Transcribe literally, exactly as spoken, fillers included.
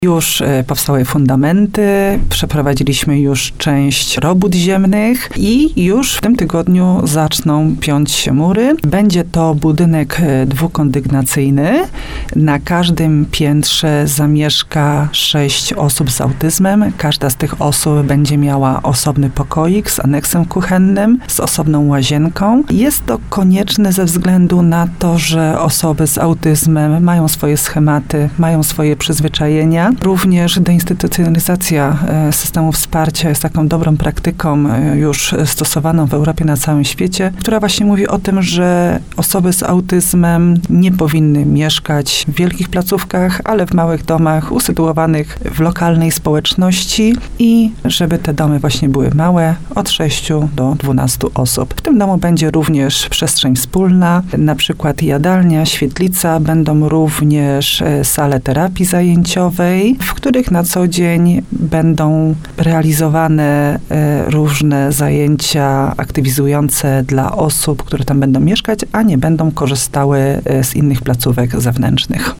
Już powstały fundamenty, przeprowadziliśmy już część robót ziemnych i już w tym tygodniu zaczną piąć się mury. Będzie to budynek dwukondygnacyjny. Na każdym piętrze zamieszka sześć osób z autyzmem. Każda z tych osób będzie miała osobny pokoik z aneksem kuchennym, z osobną łazienką. Jest to konieczne ze względu na to, że osoby z autyzmem mają swoje schematy, mają swoje przyzwyczajenia. Również deinstytucjonalizacja systemu wsparcia jest taką dobrą praktyką już stosowaną w Europie, na całym świecie, która właśnie mówi o tym, że osoby z autyzmem nie powinny mieszkać w wielkich placówkach, ale w małych domach usytuowanych w lokalnej społeczności i żeby te domy właśnie były małe, od sześciu do dwunastu osób. W tym domu będzie również przestrzeń wspólna, na przykład jadalnia, świetlica, będą również sale terapii zajęciowej, w których na co dzień będą realizowane różne zajęcia aktywizujące dla osób, które tam będą mieszkać, a nie będą korzystały z innych placówek zewnętrznych.